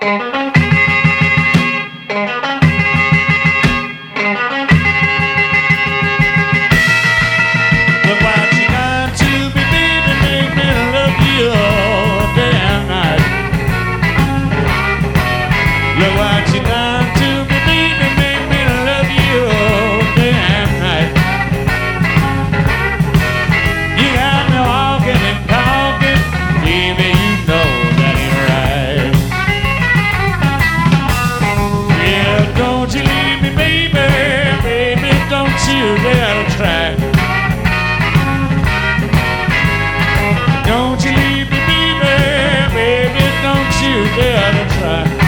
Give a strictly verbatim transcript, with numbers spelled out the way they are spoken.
Look what you done to me, baby, make me love you all day and night. Look what you done to me, baby, make me love you all day and night. You got me walking and talking, baby, you know that ain't right. Yeah, don't you leave me, baby, baby, don't you dare to try. Don't you leave me, baby, baby, don't you dare to try.